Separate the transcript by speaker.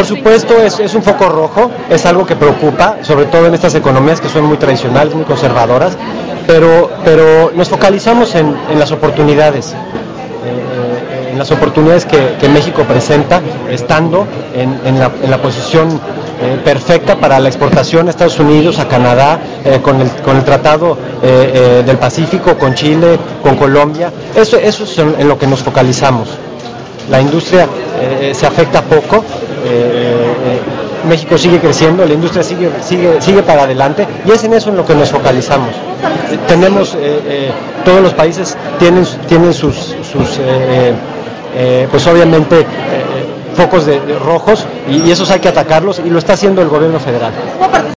Speaker 1: Por supuesto, es un foco rojo, es algo que preocupa, sobre todo en estas economías que son muy tradicionales, muy conservadoras, pero nos focalizamos en las oportunidades. En las oportunidades que México presenta, estando en la posición perfecta para la exportación a Estados Unidos, a Canadá, con el Tratado del Pacífico, con Chile, con Colombia. Eso es en lo que nos focalizamos. La industria se afecta poco, México sigue creciendo, la industria sigue para adelante, y es en eso en lo que nos focalizamos. Tenemos, todos los países tienen sus pues obviamente focos de rojos, y esos hay que atacarlos, y lo está haciendo el gobierno federal.